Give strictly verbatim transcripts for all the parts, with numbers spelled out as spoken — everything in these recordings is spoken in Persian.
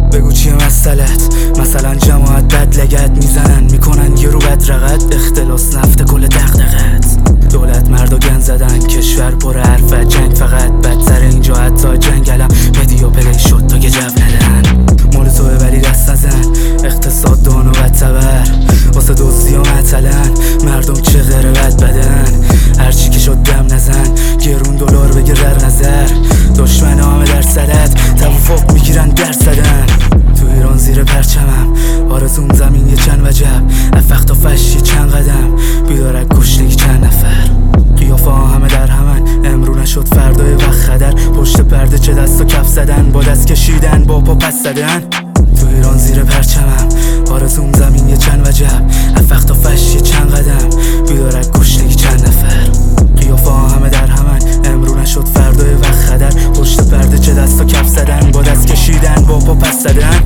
بگو چیه مسئلت؟ مثلا جماعت بد لگت میزنن میکنن یه رو بد رقت، اختلاس نفت کل دغدغت. دولت مردا گن زدن، کشور پر حرفت، جنگ فقط بدتر اینجا حتی جنگلم مدیا پلی شد تا که جو ندن. مال توه ولی دست نزن، اقتصاد دان و بدتبر واسه دوزی و مطلن، مردم چه غیره بد بدن. هرچی که شد دم نزن، گرون دلار بگیر در نظر، دشمن همه در صدت توافق میگیرن در صدن. تو ایران زیر پرچمم آرزوم زمین یه چند وجب، افخت و فش یه چند قدم، بیدارک گشنگی چند نفر. قیافه ها همه در همن، امرو نشد فردای وقت خدر، پشت پرده چه دست و کف زدن، با دست کشیدن با پا پس زدن. تو ایران زیر پرچمم آرزوم زمین یه چند وجب، افخت و فش یه چند قدم، بیدارک گشنگی چند نفر. قیافه ها همه در همن، امرو نشد فردای وقت خدر، پشت پرده چه دست و کف زدن، با دست کشیدن با پا پس زدن.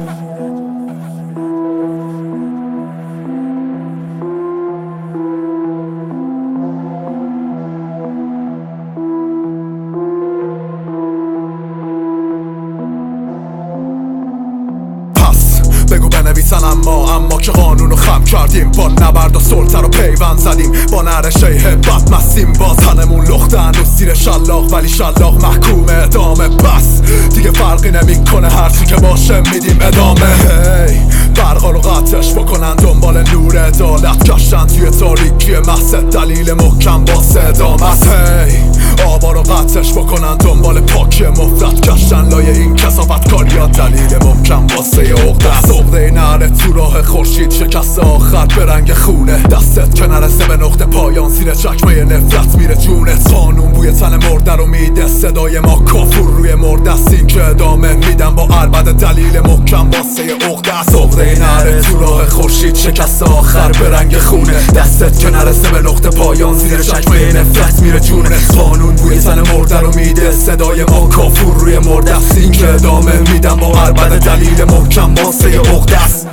بگو بنویسن اما اما که قانونو خم کردیم، با نبرد و سلطه رو پیوند زدیم، با نرشه هبت مستیم، باز هنمون لختن و سیر شلاق، ولی شلاق محکوم ادامه. بس دیگه فرقی نمیکنه، هرچی که باشه میدیم ادامه. هی برقا رو قطعش بکنن، دنبال نور عدالت گشتن توی تاریکی محض، دلیل محکم با صدامت. هی آبا رو قطعش بکنن، دنبال پاکی مفرد گشتن، لای این کثافت کاریا دلیل محکم واسه عقده. عقده نره تو راه خورشید، شکست آخر به رنگ خونه، دستت که نرسه به نقطه پایان، زیر چکمه نفرت میره جونت. قانون بوی تن مرده رو میده، صدای ما کافور روی مرده است، این که ادامه میدم با عربد، دلیل محکم واسه عقده است. عقده نره تو راه خورشید، شکست آخر به رنگ خونه، دستت که نرسه به نقطه پایان، زیر چکمه نفرت میره جونت. قانون بوی تن مرده رو میده، صدای ما کافور روی مرده است، این که ادامه میدم با عربد، دلیل محکم واسه عقده است.